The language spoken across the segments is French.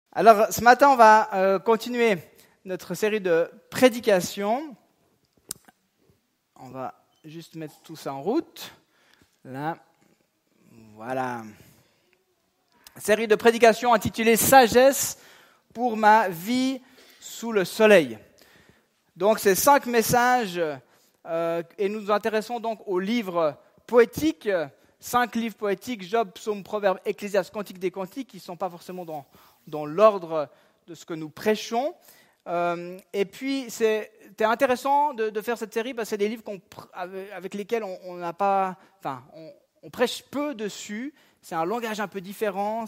Alors, ce matin, on va continuer notre série de prédications. On va juste mettre tout ça en route. Là, voilà. Série de prédications intitulée « Sagesse pour ma vie sous le soleil ». Donc, c'est 5 messages et nous nous intéressons donc aux livres poétiques. 5 livres poétiques, Job, Psaume, Proverbe, Ecclésiaste, Cantique des Cantiques, qui ne sont pas forcément dans l'ordre de ce que nous prêchons. Et puis, c'était intéressant de faire cette série parce que c'est des livres avec lesquels on prêche peu dessus. C'est un langage un peu différent.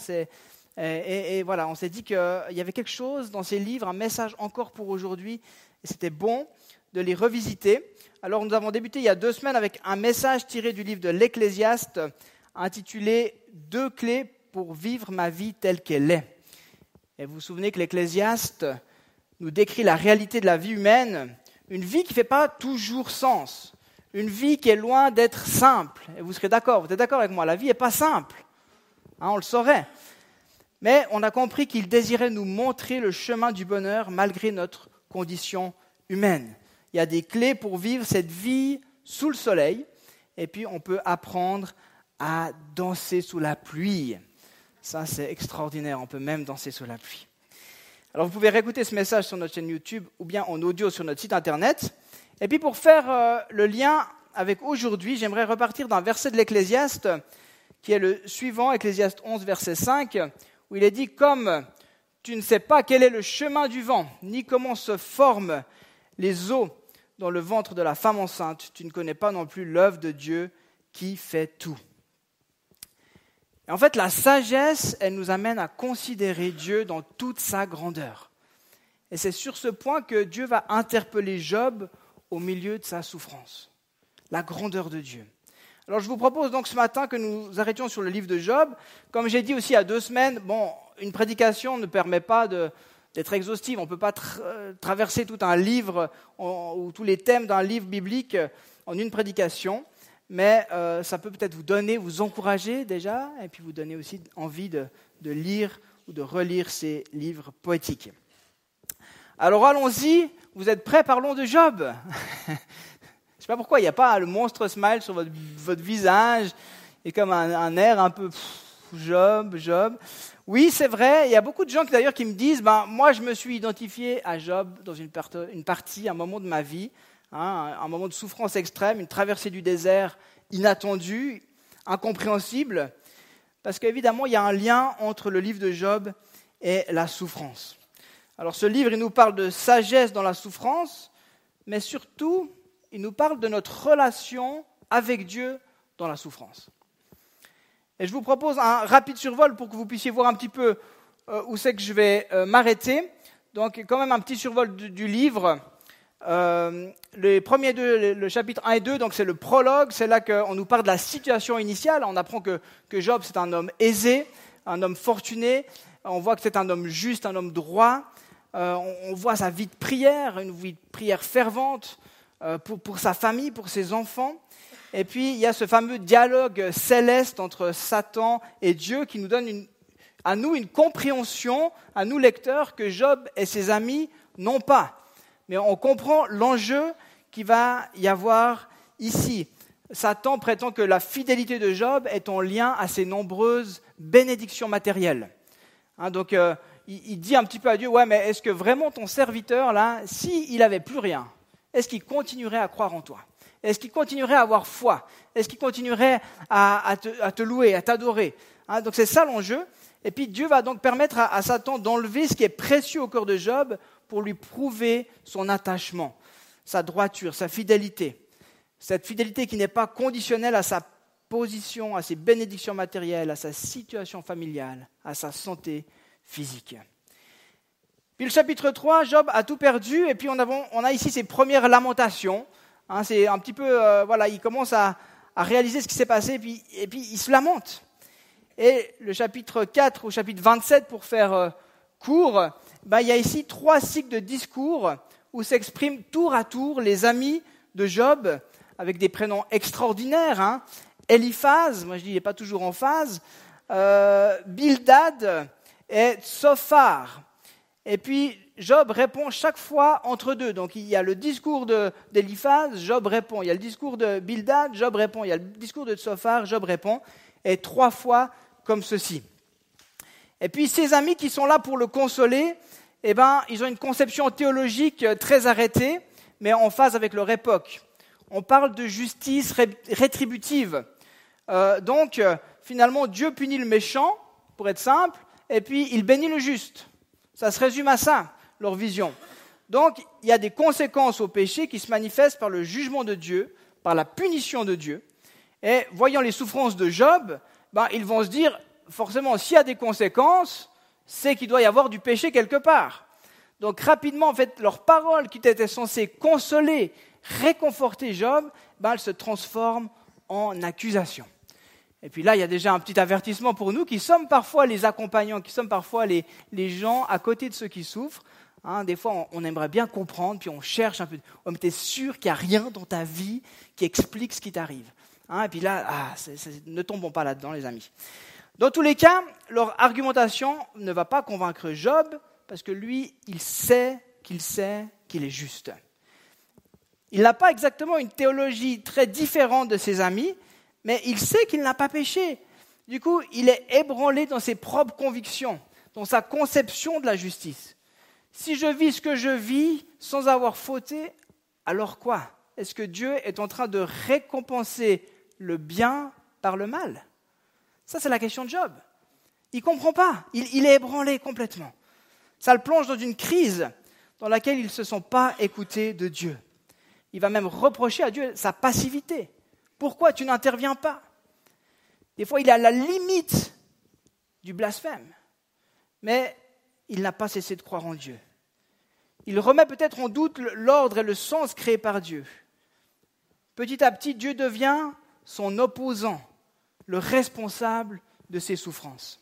Et voilà, on s'est dit qu'il y avait quelque chose dans ces livres, un message encore pour aujourd'hui. Et c'était bon de les revisiter. Alors, nous avons débuté il y a 2 semaines avec un message tiré du livre de l'Ecclésiaste intitulé « 2 clés pour vivre ma vie telle qu'elle est ». Et vous vous souvenez que l'Ecclésiaste nous décrit la réalité de la vie humaine, une vie qui ne fait pas toujours sens, une vie qui est loin d'être simple. Et vous serez d'accord, vous êtes d'accord avec moi, la vie n'est pas simple, on le saurait. Mais on a compris qu'il désirait nous montrer le chemin du bonheur malgré notre condition humaine. Il y a des clés pour vivre cette vie sous le soleil, et puis on peut apprendre à danser sous la pluie. Ça, c'est extraordinaire, on peut même danser sous la pluie. Alors, vous pouvez réécouter ce message sur notre chaîne YouTube ou bien en audio sur notre site internet. Et puis, pour faire le lien avec aujourd'hui, j'aimerais repartir d'un verset de l'Ecclésiaste qui est le suivant, Ecclésiaste 11, verset 5, où il est dit « Comme tu ne sais pas quel est le chemin du vent, ni comment se forment les eaux dans le ventre de la femme enceinte, tu ne connais pas non plus l'œuvre de Dieu qui fait tout. » Et en fait, la sagesse, elle nous amène à considérer Dieu dans toute sa grandeur. Et c'est sur ce point que Dieu va interpeller Job au milieu de sa souffrance. La grandeur de Dieu. Alors je vous propose donc ce matin que nous arrêtions sur le livre de Job. Comme j'ai dit aussi il y a 2 semaines, une prédication ne permet pas d'être exhaustive. On ne peut pas traverser tout un livre ou tous les thèmes d'un livre biblique en une prédication. Mais ça peut peut-être vous encourager déjà, et puis vous donner aussi envie de lire ou de relire ces livres poétiques. Alors allons-y, vous êtes prêts, parlons de Job. Je ne sais pas pourquoi, il n'y a pas le monstre smile sur votre visage, et comme un air un peu Job. Oui, c'est vrai, il y a beaucoup de gens d'ailleurs qui me disent, moi je me suis identifié à Job dans une partie, un moment de ma vie, un moment de souffrance extrême, une traversée du désert inattendue, incompréhensible, parce qu'évidemment, il y a un lien entre le livre de Job et la souffrance. Alors ce livre, il nous parle de sagesse dans la souffrance, mais surtout, il nous parle de notre relation avec Dieu dans la souffrance. Et je vous propose un rapide survol pour que vous puissiez voir un petit peu où c'est que je vais m'arrêter. Donc quand même un petit survol du livre. Les premiers 2, le chapitre 1 et 2, donc c'est le prologue, c'est là qu'on nous parle de la situation initiale. On apprend que Job, c'est un homme aisé, un homme fortuné. On voit que c'est un homme juste, un homme droit. On voit sa vie de prière, une vie de prière fervente pour sa famille, pour ses enfants. Et puis, il y a ce fameux dialogue céleste entre Satan et Dieu qui nous donne à nous une compréhension, à nous lecteurs, que Job et ses amis n'ont pas. Mais on comprend l'enjeu qu'il va y avoir ici. Satan prétend que la fidélité de Job est en lien à ses nombreuses bénédictions matérielles. Donc, il dit un petit peu à Dieu, ouais, mais est-ce que vraiment ton serviteur, là, s'il n'avait plus rien, est-ce qu'il continuerait à croire en toi ? Est-ce qu'il continuerait à avoir foi ? Est-ce qu'il continuerait à te louer, à t'adorer ? Donc, c'est ça l'enjeu. Et puis, Dieu va donc permettre à Satan d'enlever ce qui est précieux au cœur de Job pour lui prouver son attachement, sa droiture, sa fidélité. Cette fidélité qui n'est pas conditionnelle à sa position, à ses bénédictions matérielles, à sa situation familiale, à sa santé physique. Puis le chapitre 3, Job a tout perdu, et puis on a ici ses premières lamentations. C'est un petit peu, il commence à réaliser ce qui s'est passé, et puis il se lamente. Et le chapitre 4 au chapitre 27, pour faire court, il y a ici 3 cycles de discours où s'expriment tour à tour les amis de Job, avec des prénoms extraordinaires. Eliphaz, moi je dis il n'est pas toujours en phase, Bildad et Tsophar. Et puis, Job répond chaque fois entre deux. Donc, il y a le discours d'Éliphaz, Job répond. Il y a le discours de Bildad, Job répond. Il y a le discours de Tsophar, Job répond. Et 3 fois comme ceci. Et puis, ses amis qui sont là pour le consoler, ils ont une conception théologique très arrêtée, mais en phase avec leur époque. On parle de justice rétributive. Finalement, Dieu punit le méchant, pour être simple, et puis il bénit le juste. Ça se résume à ça, leur vision. Donc, il y a des conséquences au péché qui se manifestent par le jugement de Dieu, par la punition de Dieu. Et voyant les souffrances de Job, ils vont se dire, forcément, s'il y a des conséquences, c'est qu'il doit y avoir du péché quelque part. Donc, rapidement, en fait, leurs paroles qui étaient censées consoler, réconforter Job, elles se transforment en accusations. Et puis là, il y a déjà un petit avertissement pour nous qui sommes parfois les accompagnants, qui sommes parfois les gens à côté de ceux qui souffrent. Des fois, on aimerait bien comprendre, puis on cherche un peu. Mais tu es sûr qu'il n'y a rien dans ta vie qui explique ce qui t'arrive. Et puis là, ne tombons pas là-dedans, les amis. Dans tous les cas, leur argumentation ne va pas convaincre Job, parce que lui, il sait qu'il est juste. Il n'a pas exactement une théologie très différente de ses amis, mais il sait qu'il n'a pas péché. Du coup, il est ébranlé dans ses propres convictions, dans sa conception de la justice. Si je vis ce que je vis sans avoir fauté, alors quoi ? Est-ce que Dieu est en train de récompenser le bien par le mal ? Ça, c'est la question de Job. Il ne comprend pas. Il est ébranlé complètement. Ça le plonge dans une crise dans laquelle il ne se sent pas écouté de Dieu. Il va même reprocher à Dieu sa passivité. Pourquoi tu n'interviens pas ? Des fois, il est à la limite du blasphème. Mais il n'a pas cessé de croire en Dieu. Il remet peut-être en doute l'ordre et le sens créés par Dieu. Petit à petit, Dieu devient son opposant, le responsable de ses souffrances.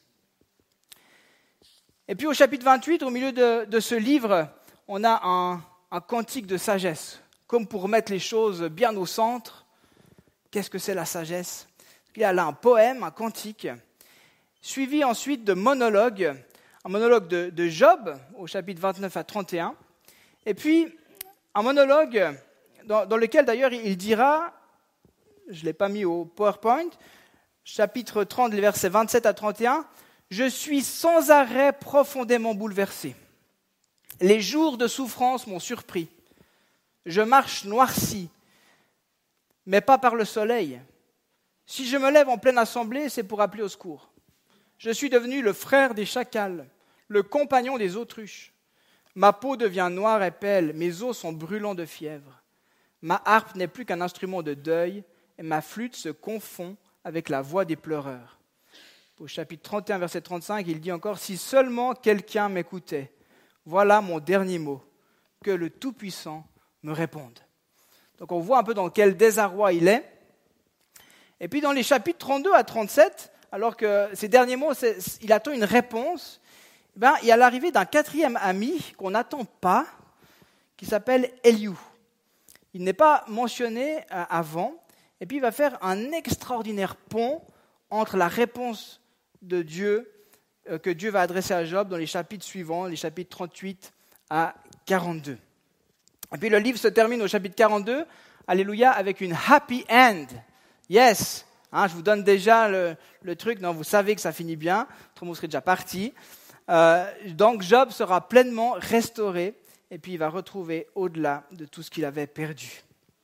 Et puis au chapitre 28, au milieu de ce livre, on a un cantique de sagesse, comme pour mettre les choses bien au centre. Qu'est-ce que c'est la sagesse ? Il y a là un poème, un cantique, suivi ensuite de monologues, un monologue de Job, au chapitre 29 à 31, et puis un monologue dans lequel d'ailleurs il dira, je ne l'ai pas mis au PowerPoint, chapitre 30, les versets 27 à 31, « Je suis sans arrêt profondément bouleversé. Les jours de souffrance m'ont surpris. Je marche noirci, mais pas par le soleil. Si je me lève en pleine assemblée, c'est pour appeler au secours. Je suis devenu le frère des chacals, le compagnon des autruches. Ma peau devient noire et pâle, mes os sont brûlants de fièvre. Ma harpe n'est plus qu'un instrument de deuil, et ma flûte se confond avec la voix des pleureurs. » Au chapitre 31, verset 35, il dit encore « Si seulement quelqu'un m'écoutait, voilà mon dernier mot, que le Tout-Puissant me réponde. » Donc on voit un peu dans quel désarroi il est. Et puis dans les chapitres 32 à 37, alors que ces derniers mots, il attend une réponse, il y a l'arrivée d'un 4e ami qu'on n'attend pas, qui s'appelle Elihu. Il n'est pas mentionné avant, et puis il va faire un extraordinaire pont entre la réponse de Dieu, que Dieu va adresser à Job dans les chapitres suivants, les chapitres 38 à 42. Et puis le livre se termine au chapitre 42, alléluia, avec une happy end. Yes, je vous donne déjà le truc, non, vous savez que ça finit bien, autrement vous serez déjà parti. Donc Job sera pleinement restauré et puis il va retrouver au-delà de tout ce qu'il avait perdu.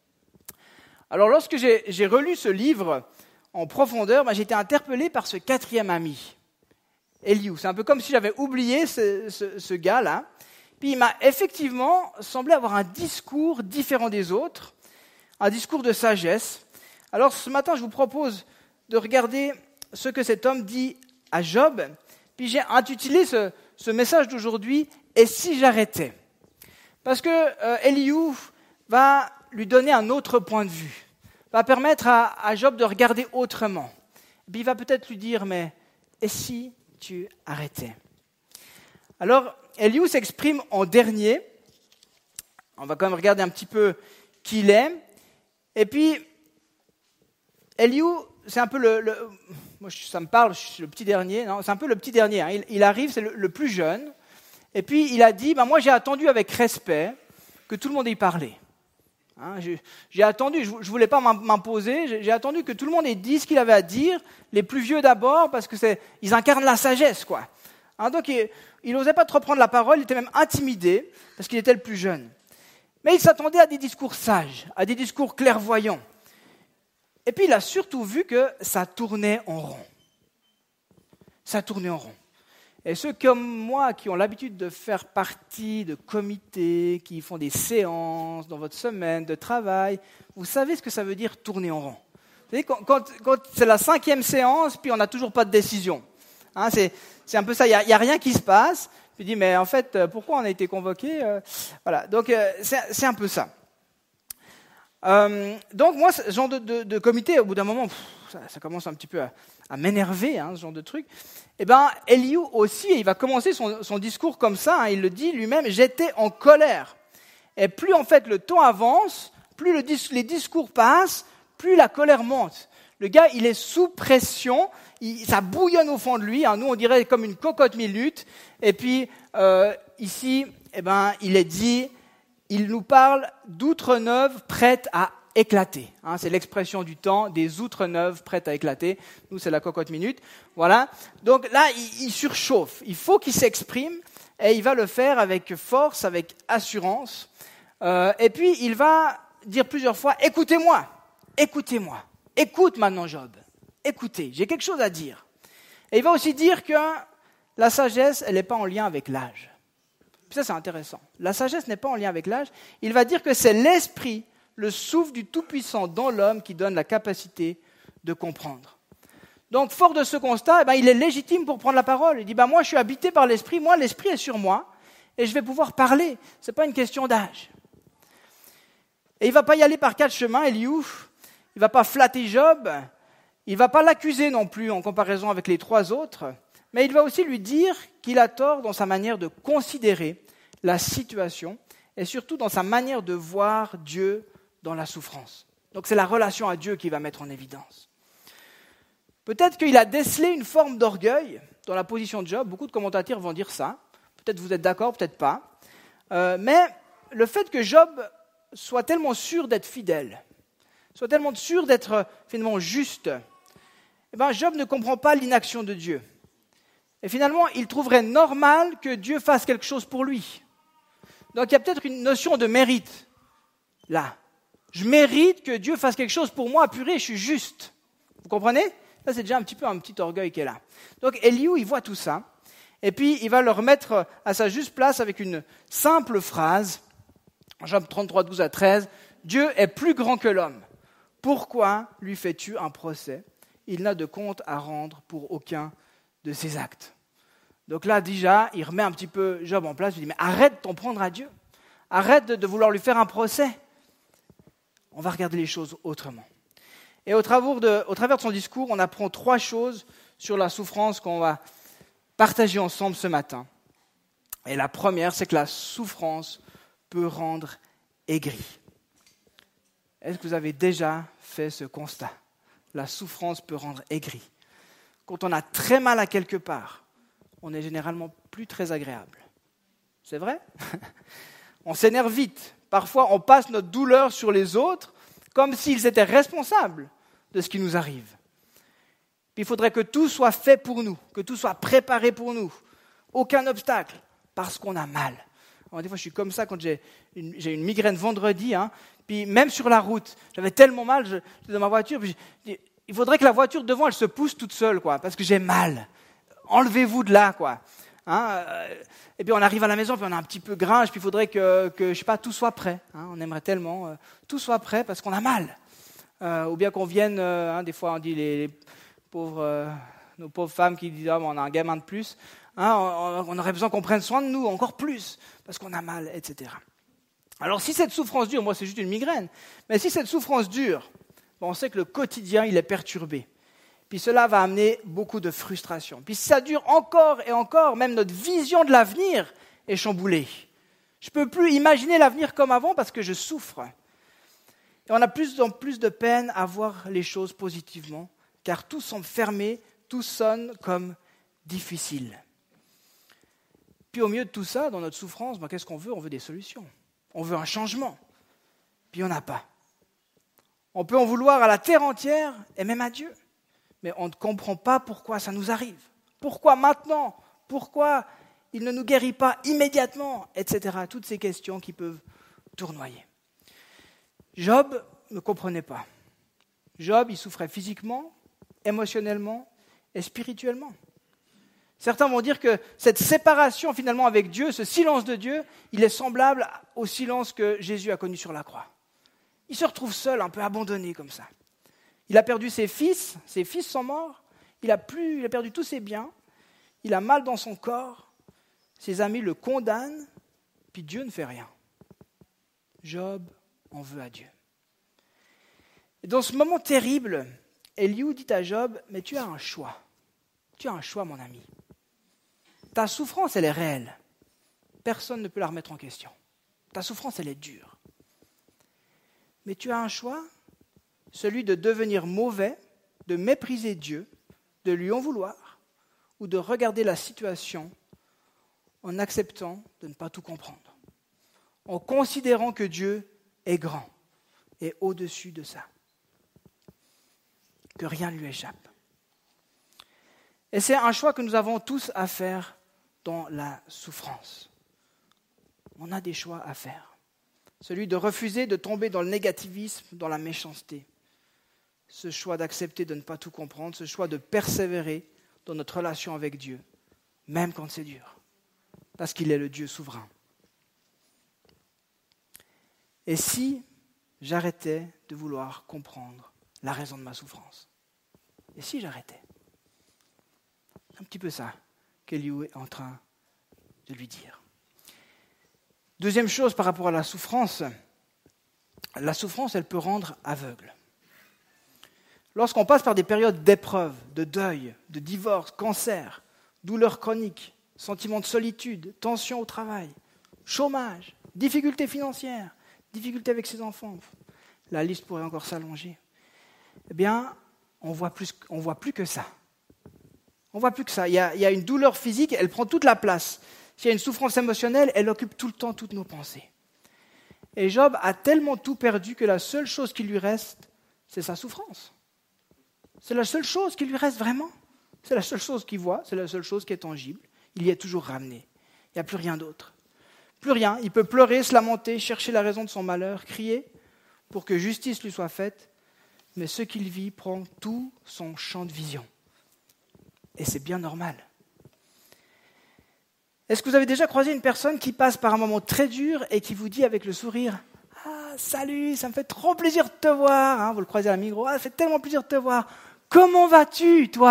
Alors lorsque j'ai relu ce livre en profondeur, j'ai été interpellé par ce 4e ami, Elihu. C'est un peu comme si j'avais oublié ce gars-là. Puis il m'a effectivement semblé avoir un discours différent des autres, un discours de sagesse. Alors ce matin, je vous propose de regarder ce que cet homme dit à Job. Puis j'ai intitulé ce message d'aujourd'hui « Et si j'arrêtais ?» Parce que Elihu va lui donner un autre point de vue, va permettre à Job de regarder autrement. Et puis il va peut-être lui dire « Mais et si tu arrêtais ?» Alors, Elihu s'exprime en dernier. On va quand même regarder un petit peu qui il est. Et puis, Elihu, c'est un peu moi ça me parle, je suis le petit dernier, non, c'est un peu le petit dernier, hein. Il arrive, c'est le plus jeune, et puis il a dit, moi j'ai attendu avec respect que tout le monde y parlait. Hein, j'ai attendu, je ne voulais pas m'imposer, j'ai attendu que tout le monde ait dit ce qu'il avait à dire, les plus vieux d'abord, parce que ils incarnent la sagesse, quoi. Hein, donc il n'osait pas trop prendre la parole, il était même intimidé, parce qu'il était le plus jeune. Mais il s'attendait à des discours sages, à des discours clairvoyants. Et puis il a surtout vu que ça tournait en rond. Ça tournait en rond. Et ceux comme moi qui ont l'habitude de faire partie de comités, qui font des séances dans votre semaine de travail, vous savez ce que ça veut dire tourner en rond. Vous savez, quand c'est la 5e séance, puis on n'a toujours pas de décision. Hein, c'est un peu ça, il n'y a rien qui se passe. Puis il dit, mais en fait, pourquoi on a été convoqué Voilà, donc c'est un peu ça. Donc moi, ce genre de comité, au bout d'un moment, ça commence un petit peu à m'énerver, hein, ce genre de truc. Eh bien, Elihu aussi, il va commencer son discours comme ça, hein, il le dit lui-même, j'étais en colère. Et plus en fait le temps avance, plus les discours passent, plus la colère monte. Le gars, il est sous pression, ça bouillonne au fond de lui, hein, nous on dirait comme une cocotte minute. Et puis ici, eh ben, il est dit, il nous parle d'outre neuves prêtes à éclater. Hein, c'est l'expression du temps, des outre neuves prêtes à éclater. Nous, c'est la cocotte minute. Voilà. Donc là, il surchauffe. Il faut qu'il s'exprime et il va le faire avec force, avec assurance. Et puis, il va dire plusieurs fois, écoutez-moi, écoutez-moi. Écoute maintenant, Job. Écoutez, j'ai quelque chose à dire. Et il va aussi dire que la sagesse, elle n'est pas en lien avec l'âge. Ça, c'est intéressant. La sagesse n'est pas en lien avec l'âge. Il va dire que c'est l'esprit, le souffle du Tout-Puissant dans l'homme qui donne la capacité de comprendre. Donc, fort de ce constat, il est légitime pour prendre la parole. Il dit, moi, je suis habité par l'esprit, moi, l'esprit est sur moi, et je vais pouvoir parler. Ce n'est pas une question d'âge. Et il ne va pas y aller par 4 chemins, Elihu. Il ne va pas flatter Job. Il ne va pas l'accuser non plus en comparaison avec les 3 autres. Mais il va aussi lui dire qu'il a tort dans sa manière de considérer la situation et surtout dans sa manière de voir Dieu dans la souffrance. Donc c'est la relation à Dieu qu'il va mettre en évidence. Peut-être qu'il a décelé une forme d'orgueil dans la position de Job. Beaucoup de commentateurs vont dire ça. Peut-être vous êtes d'accord, peut-être pas. Mais le fait que Job soit tellement sûr d'être fidèle, soit tellement sûr d'être finalement juste, Job ne comprend pas l'inaction de Dieu. Et finalement, il trouverait normal que Dieu fasse quelque chose pour lui. Donc il y a peut-être une notion de mérite là. Je mérite que Dieu fasse quelque chose pour moi, purée, je suis juste. Vous comprenez ? Ça, c'est déjà un petit orgueil qui est là. Donc Elihu, il voit tout ça, et puis il va le remettre à sa juste place avec une simple phrase, Job 33, 12 à 13, « Dieu est plus grand que l'homme. Pourquoi lui fais-tu un procès ? Il n'a de compte à rendre pour aucun de ses actes. » Donc là, déjà, il remet un petit peu Job en place, il dit « Mais arrête de t'en prendre à Dieu. Arrête de vouloir lui faire un procès. » On va regarder les choses autrement. Et au travers de son discours, on apprend 3 choses sur la souffrance qu'on va partager ensemble ce matin. Et la première, c'est que la souffrance peut rendre aigri. Est-ce que vous avez déjà fait ce constat ? La souffrance peut rendre aigri. Quand on a très mal à quelque part, on est généralement plus très agréable. C'est vrai ? On s'énerve vite. Parfois, on passe notre douleur sur les autres comme s'ils étaient responsables de ce qui nous arrive. Puis il faudrait que tout soit fait pour nous, que tout soit préparé pour nous. Aucun obstacle, parce qu'on a mal. Alors, des fois, je suis comme ça quand j'ai une migraine vendredi, puis même sur la route, j'avais tellement mal, j'étais dans ma voiture, puis il faudrait que la voiture devant, elle se pousse toute seule, parce que j'ai mal. Enlevez-vous de là, Et puis on arrive à la maison, puis on a un petit peu gringe, puis il faudrait que je sais pas, tout soit prêt. On aimerait tellement tout soit prêt parce qu'on a mal. Ou bien qu'on vienne, des fois on dit nos pauvres femmes qui disent on a un gamin de plus, on aurait besoin qu'on prenne soin de nous encore plus parce qu'on a mal, etc. Alors si cette souffrance dure, moi c'est juste une migraine, mais si cette souffrance dure, on sait que le quotidien il est perturbé. Puis cela va amener beaucoup de frustration. Puis si ça dure encore et encore, même notre vision de l'avenir est chamboulée. Je ne peux plus imaginer l'avenir comme avant parce que je souffre. Et on a plus en plus de peine à voir les choses positivement, car tout semble fermé, tout sonne comme difficile. Puis au milieu de tout ça, dans notre souffrance, qu'est-ce qu'on veut ? On veut des solutions. On veut un changement. Puis on n'a pas. On peut en vouloir à la terre entière et même à Dieu. Mais on ne comprend pas pourquoi ça nous arrive. Pourquoi maintenant ? Pourquoi il ne nous guérit pas immédiatement ? Etc. Toutes ces questions qui peuvent tournoyer. Job ne comprenait pas. Job, il souffrait physiquement, émotionnellement et spirituellement. Certains vont dire que cette séparation finalement avec Dieu, ce silence de Dieu, il est semblable au silence que Jésus a connu sur la croix. Il se retrouve seul, un peu abandonné comme ça. Il a perdu ses fils sont morts, il a perdu tous ses biens, il a mal dans son corps, ses amis le condamnent, puis Dieu ne fait rien. Job en veut à Dieu. Et dans ce moment terrible, Elihu dit à Job, mais tu as un choix. Tu as un choix, mon ami. Ta souffrance, elle est réelle. Personne ne peut la remettre en question. Ta souffrance, elle est dure. Mais tu as un choix, celui de devenir mauvais, de mépriser Dieu, de lui en vouloir, ou de regarder la situation en acceptant de ne pas tout comprendre, en considérant que Dieu est grand et au-dessus de ça, que rien ne lui échappe. Et c'est un choix que nous avons tous à faire dans la souffrance. On a des choix à faire. Celui de refuser de tomber dans le négativisme, dans la méchanceté. Ce choix d'accepter de ne pas tout comprendre, ce choix de persévérer dans notre relation avec Dieu, même quand c'est dur, parce qu'il est le Dieu souverain. Et si j'arrêtais de vouloir comprendre la raison de ma souffrance ? Et si j'arrêtais ? C'est un petit peu ça qu'Elihu est en train de lui dire. Deuxième chose par rapport à la souffrance, elle peut rendre aveugle. Lorsqu'on passe par des périodes d'épreuve, de deuil, de divorce, cancer, douleurs chroniques, sentiments de solitude, tension au travail, chômage, difficultés financières, difficultés avec ses enfants, la liste pourrait encore s'allonger, eh bien, on voit plus que ça. On voit plus que ça. Il y a une douleur physique, elle prend toute la place. S'il y a une souffrance émotionnelle, elle occupe tout le temps toutes nos pensées. Et Job a tellement tout perdu que la seule chose qui lui reste, c'est sa souffrance. C'est la seule chose qui lui reste vraiment. C'est la seule chose qu'il voit, c'est la seule chose qui est tangible. Il y est toujours ramené. Il n'y a plus rien d'autre. Plus rien. Il peut pleurer, se lamenter, chercher la raison de son malheur, crier pour que justice lui soit faite. Mais ce qu'il vit prend tout son champ de vision. Et c'est bien normal. Est-ce que vous avez déjà croisé une personne qui passe par un moment très dur et qui vous dit avec le sourire « Ah, salut, ça me fait trop plaisir de te voir. Hein, » Vous le croisez à la Migros. « Ah, ça fait tellement plaisir de te voir. Comment vas-tu, toi ?»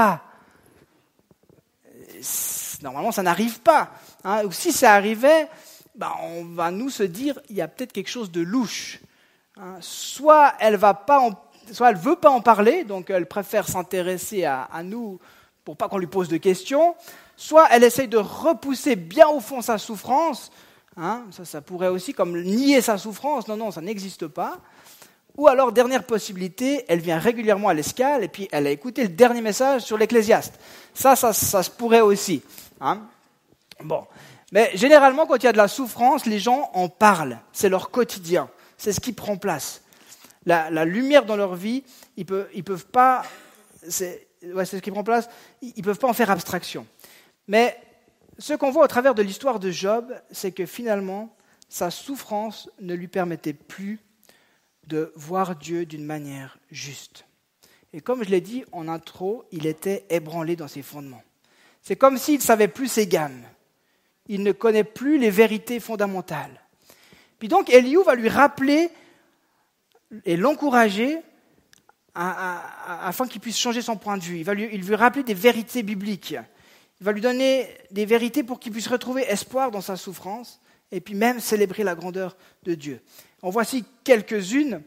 Normalement, ça n'arrive pas. Hein, ou si ça arrivait, on va nous se dire il y a peut-être quelque chose de louche. Hein, soit elle ne veut pas en parler, donc elle préfère s'intéresser à nous pour pas qu'on lui pose de questions. Soit elle essaye de repousser bien au fond sa souffrance, hein, ça pourrait aussi comme nier sa souffrance, non, ça n'existe pas. Ou alors, dernière possibilité, elle vient régulièrement à l'escale et puis elle a écouté le dernier message sur l'Ecclésiaste. Ça se pourrait aussi. Hein. Bon. Mais généralement, quand il y a de la souffrance, les gens en parlent. C'est leur quotidien. C'est ce qui prend place. La lumière dans leur vie, ils peuvent pas... c'est ce qui prend place. Ils peuvent pas en faire abstraction. Mais ce qu'on voit au travers de l'histoire de Job, c'est que finalement, sa souffrance ne lui permettait plus de voir Dieu d'une manière juste. Et comme je l'ai dit en intro, il était ébranlé dans ses fondements. C'est comme s'il ne savait plus ses gammes. Il ne connaît plus les vérités fondamentales. Puis donc, Elihu va lui rappeler et l'encourager afin qu'il puisse changer son point de vue. Il va lui rappeler des vérités bibliques. Il va lui donner des vérités pour qu'il puisse retrouver espoir dans sa souffrance et puis même célébrer la grandeur de Dieu. En voici quelques-unes.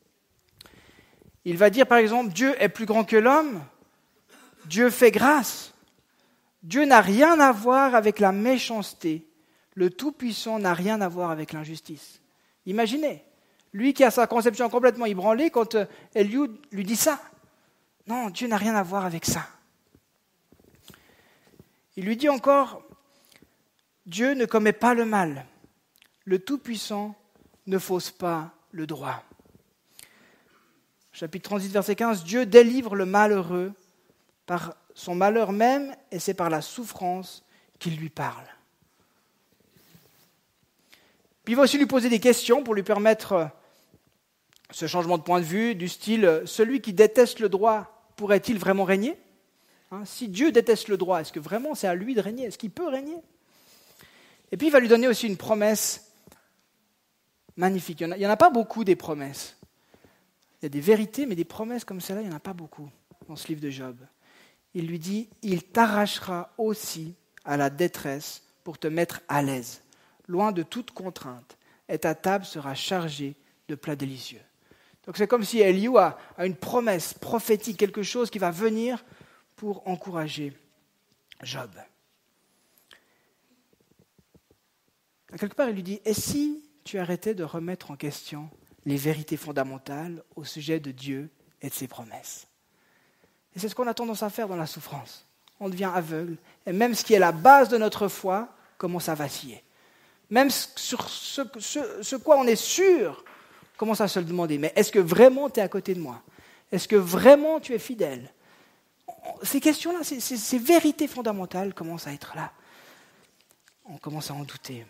Il va dire par exemple, Dieu est plus grand que l'homme, Dieu fait grâce, Dieu n'a rien à voir avec la méchanceté, le Tout-Puissant n'a rien à voir avec l'injustice. Imaginez, lui qui a sa conception complètement ébranlée quand Elihu lui dit ça. Non, Dieu n'a rien à voir avec ça. Il lui dit encore, Dieu ne commet pas le mal. Le Tout-Puissant ne fausse pas le droit. Chapitre 38, verset 15, Dieu délivre le malheureux par son malheur même, et c'est par la souffrance qu'il lui parle. Puis il va aussi lui poser des questions pour lui permettre ce changement de point de vue, du style « Celui qui déteste le droit, pourrait-il vraiment régner ?» Si Dieu déteste le droit, est-ce que vraiment c'est à lui de régner ? Est-ce qu'il peut régner ? Et puis il va lui donner aussi une promesse magnifique. Il n'y en a pas beaucoup des promesses. Il y a des vérités, mais des promesses comme celle-là, il n'y en a pas beaucoup dans ce livre de Job. Il lui dit « Il t'arrachera aussi à la détresse pour te mettre à l'aise, loin de toute contrainte, et ta table sera chargée de plats délicieux. » Donc c'est comme si Elihu a une promesse prophétique, quelque chose qui va venir pour encourager Job. Quelque part, il lui dit « Et si tu arrêtais de remettre en question les vérités fondamentales au sujet de Dieu et de ses promesses ?» Et c'est ce qu'on a tendance à faire dans la souffrance. On devient aveugle, et même ce qui est la base de notre foi commence à vaciller. Même sur ce quoi on est sûr commence à se le demander. Mais est-ce que vraiment tu es à côté de moi ? Est-ce que vraiment tu es fidèle ? Ces questions-là, ces vérités fondamentales commencent à être là. On commence à en douter.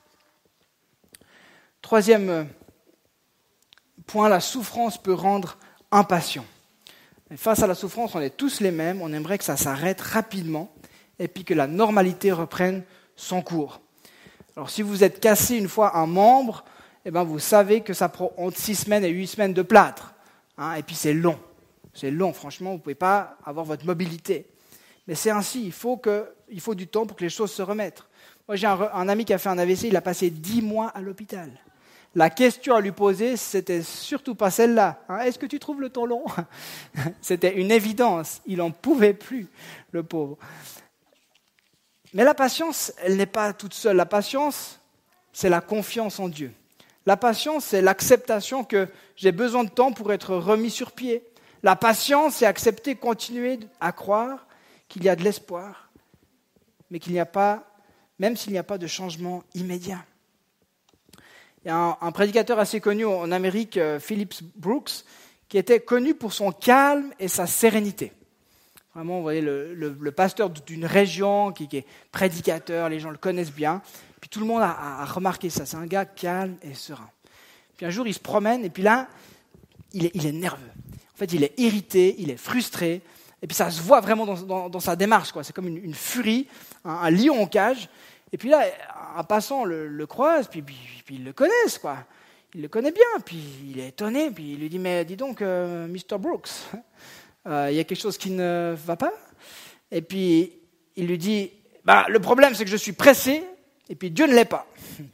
Troisième point, la souffrance peut rendre impatient. Et face à la souffrance, on est tous les mêmes, on aimerait que ça s'arrête rapidement et puis que la normalité reprenne son cours. Alors si vous êtes cassé une fois un membre, eh ben, vous savez que ça prend entre 6 semaines et 8 semaines de plâtre. Et puis c'est long. C'est long, franchement, vous ne pouvez pas avoir votre mobilité. Mais c'est ainsi, il faut du temps pour que les choses se remettent. Moi, j'ai un ami qui a fait un AVC, il a passé 10 mois à l'hôpital. La question à lui poser, c'était surtout pas celle-là. Est-ce que tu trouves le temps long ? C'était une évidence. Il n'en pouvait plus, le pauvre. Mais la patience, elle n'est pas toute seule. La patience, c'est la confiance en Dieu. La patience, c'est l'acceptation que j'ai besoin de temps pour être remis sur pied. La patience, c'est accepter, continuer à croire qu'il y a de l'espoir, mais qu'il n'y a pas, même s'il n'y a pas de changement immédiat. Il y a un prédicateur assez connu en Amérique, Phillips Brooks, qui était connu pour son calme et sa sérénité. Vraiment, vous voyez, le pasteur d'une région qui est prédicateur, les gens le connaissent bien. Puis tout le monde a remarqué ça. C'est un gars calme et serein. Puis un jour, il se promène et puis là, il est nerveux. En fait, il est irrité, il est frustré. Et puis ça se voit vraiment dans sa démarche, quoi. C'est comme une furie, un lion en cage. Et puis là, un passant le croise, puis ils le connaissent, quoi. Il le connaît bien, puis il est étonné, puis il lui dit « Mais dis donc, Mr. Brooks, il y a quelque chose qui ne va pas ?» Et puis il lui dit « Le problème, c'est que je suis pressé, et puis Dieu ne l'est pas. »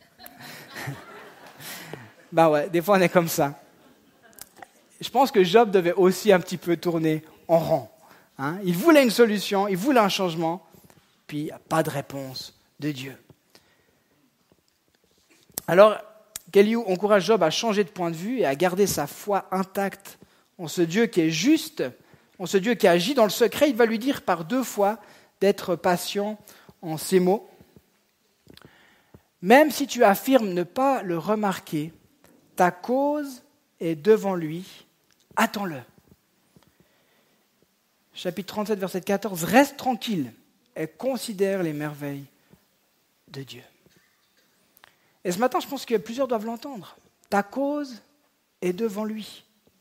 Ouais, des fois on est comme ça. Je pense que Job devait aussi un petit peu tourner en rond. Il voulait une solution, il voulait un changement, puis pas de réponse de Dieu. Alors, Elihu encourage Job à changer de point de vue et à garder sa foi intacte en ce Dieu qui est juste, en ce Dieu qui agit dans le secret. Il va lui dire par 2 fois d'être patient en ces mots. Même si tu affirmes ne pas le remarquer, ta cause est devant lui, attends-le. Chapitre 37, verset 14, reste tranquille et considère les merveilles de Dieu. Et ce matin, je pense que plusieurs doivent l'entendre. Ta cause est devant lui.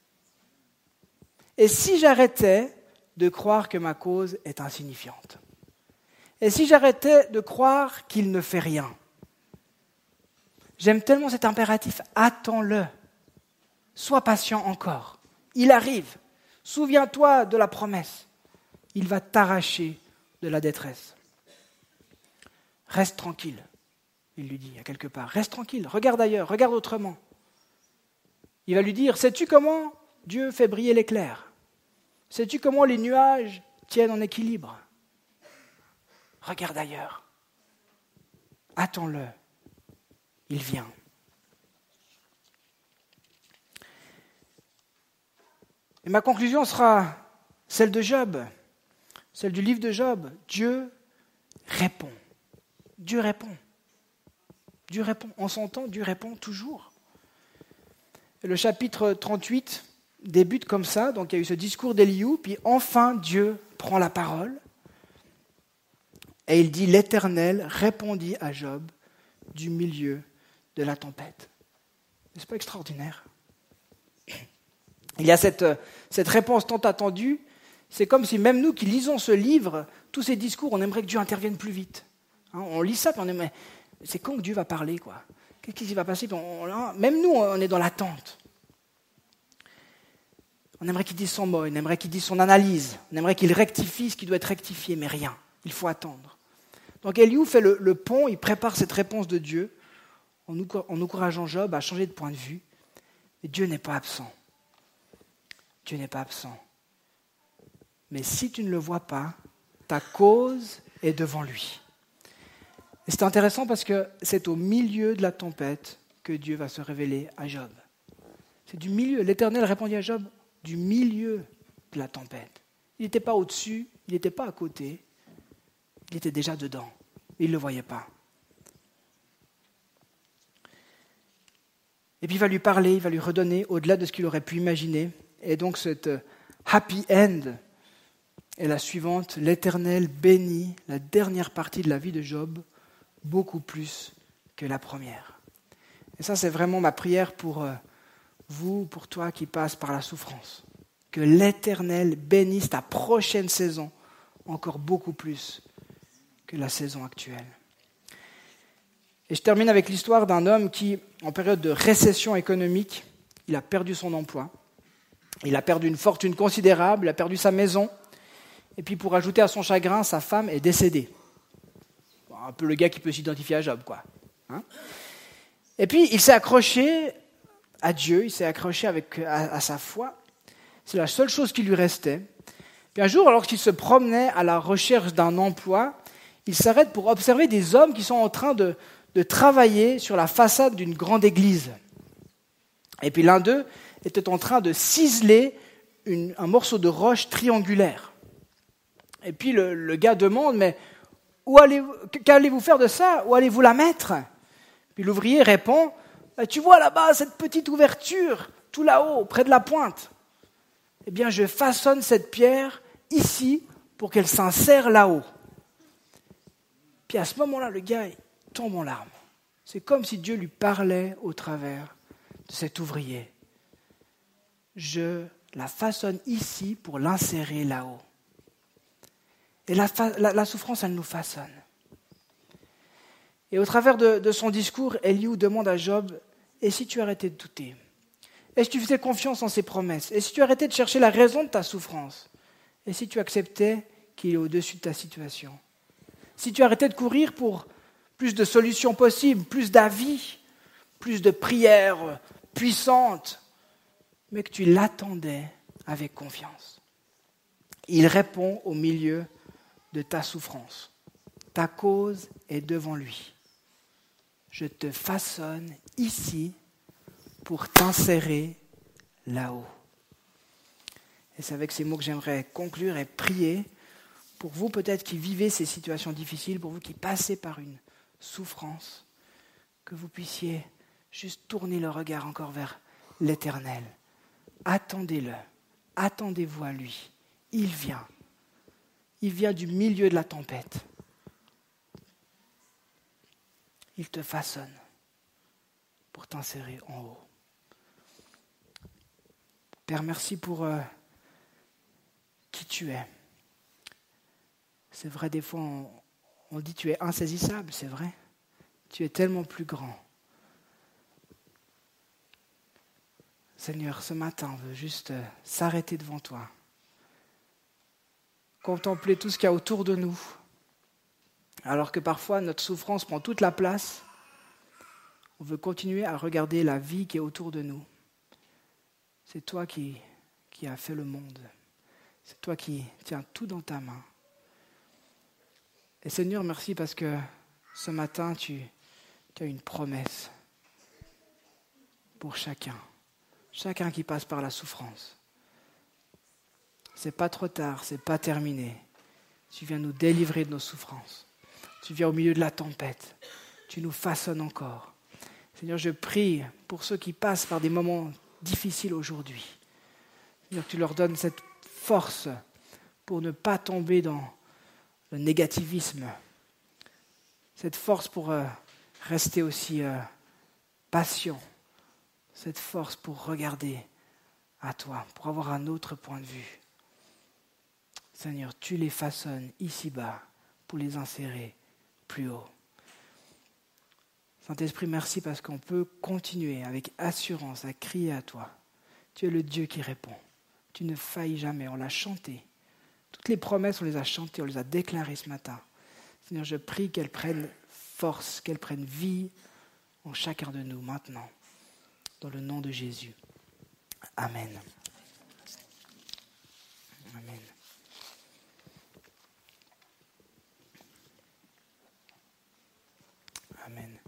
Et si j'arrêtais de croire que ma cause est insignifiante? Et si j'arrêtais de croire qu'il ne fait rien? J'aime tellement cet impératif, attends-le. Sois patient encore. Il arrive. Souviens-toi de la promesse. Il va t'arracher de la détresse. Reste tranquille, il lui dit à quelque part. Reste tranquille, regarde ailleurs, regarde autrement. Il va lui dire, sais-tu comment Dieu fait briller l'éclair? Sais-tu comment les nuages tiennent en équilibre? Regarde ailleurs. Attends-le. Il vient. Et ma conclusion sera celle de Job, celle du livre de Job. Dieu répond. Dieu répond. Dieu répond. En son temps, Dieu répond toujours. Et le chapitre 38 débute comme ça. Donc il y a eu ce discours d'Éliou, puis enfin Dieu prend la parole. Et il dit, l'Éternel répondit à Job du milieu de la tempête. N'est-ce pas extraordinaire? Il y a cette réponse tant attendue. C'est comme si même nous qui lisons ce livre, tous ces discours, on aimerait que Dieu intervienne plus vite. On lit ça, puis on aimerait, c'est quand que Dieu va parler, quoi? Qu'est-ce qui va passer? Même nous, on est dans l'attente. On aimerait qu'il dise son mot, on aimerait qu'il dise son analyse, on aimerait qu'il rectifie ce qui doit être rectifié, mais rien. Il faut attendre. Donc Éliou fait le pont, il prépare cette réponse de Dieu en encourageant Job à changer de point de vue. Et Dieu n'est pas absent. Dieu n'est pas absent. Mais si tu ne le vois pas, ta cause est devant lui. Et c'est intéressant parce que c'est au milieu de la tempête que Dieu va se révéler à Job. C'est du milieu. L'Éternel répondit à Job du milieu de la tempête. Il n'était pas au-dessus, il n'était pas à côté, il était déjà dedans. Il ne le voyait pas. Et puis il va lui parler, il va lui redonner au-delà de ce qu'il aurait pu imaginer. Et donc cette happy end est la suivante. L'Éternel bénit la dernière partie de la vie de Job beaucoup plus que la première. Et ça, c'est vraiment ma prière pour vous, pour toi qui passes par la souffrance. Que l'Éternel bénisse ta prochaine saison encore beaucoup plus que la saison actuelle. Et je termine avec l'histoire d'un homme qui, en période de récession économique, il a perdu son emploi. Il a perdu une fortune considérable, il a perdu sa maison. Et puis pour ajouter à son chagrin, sa femme est décédée. Un peu le gars qui peut s'identifier à Job, quoi. Et puis il s'est accroché à Dieu, il s'est accroché à sa foi. C'est la seule chose qui lui restait. Puis un jour, alors qu'il se promenait à la recherche d'un emploi, il s'arrête pour observer des hommes qui sont en train de travailler sur la façade d'une grande église. Et puis l'un d'eux était en train de ciseler un morceau de roche triangulaire. Et puis le gars demande, mais qu'allez-vous faire de ça? Où allez-vous la mettre? Puis l'ouvrier répond, tu vois là-bas cette petite ouverture, tout là-haut, près de la pointe. Eh bien, je façonne cette pierre ici pour qu'elle s'insère là-haut. Puis à ce moment-là, le gars tombe en larmes. C'est comme si Dieu lui parlait au travers de cet ouvrier. Je la façonne ici pour l'insérer là-haut. Et la souffrance, elle nous façonne. Et au travers de son discours, Éliou demande à Job, et si tu arrêtais de douter? Et si tu faisais confiance en ses promesses? Et si tu arrêtais de chercher la raison de ta souffrance? Et si tu acceptais qu'il est au-dessus de ta situation? Si tu arrêtais de courir pour plus de solutions possibles, plus d'avis, plus de prières puissantes, mais que tu l'attendais avec confiance? Il répond au milieu de ta souffrance. Ta cause est devant lui. Je te façonne ici pour t'insérer là-haut. Et c'est avec ces mots que j'aimerais conclure et prier pour vous peut-être qui vivez ces situations difficiles, pour vous qui passez par une souffrance, que vous puissiez juste tourner le regard encore vers l'Éternel. Attendez-le, attendez-vous à lui. Il vient du milieu de la tempête. Il te façonne pour t'insérer en haut. Père, merci pour qui tu es. C'est vrai, des fois, on dit tu es insaisissable, c'est vrai. Tu es tellement plus grand. Seigneur, ce matin, on veut juste s'arrêter devant toi. Contempler tout ce qu'il y a autour de nous. Alors que parfois, notre souffrance prend toute la place. On veut continuer à regarder la vie qui est autour de nous. C'est toi qui as fait le monde. C'est toi qui tiens tout dans ta main. Et Seigneur, merci parce que ce matin, tu as une promesse pour chacun qui passe par la souffrance. c'est pas trop tard, c'est pas terminé. Tu viens nous délivrer de nos souffrances. Tu viens au milieu de la tempête. Tu nous façonnes encore. Seigneur, je prie pour ceux qui passent par des moments difficiles aujourd'hui. Seigneur, que tu leur donnes cette force pour ne pas tomber dans le négativisme. Cette force pour rester aussi patient. Cette force pour regarder à toi, pour avoir un autre point de vue. Seigneur, tu les façonnes ici-bas pour les insérer plus haut. Saint-Esprit, merci parce qu'on peut continuer avec assurance à crier à toi. Tu es le Dieu qui répond. Tu ne faillis jamais, on l'a chanté. Toutes les promesses, on les a chantées, on les a déclarées ce matin. Seigneur, je prie qu'elles prennent force, qu'elles prennent vie en chacun de nous maintenant. Dans le nom de Jésus. Amen. Amen. Amen.